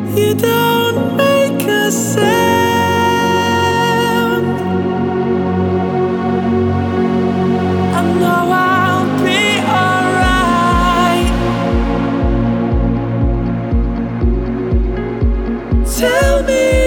You don't make a sound. I know I'll be alright. Tell me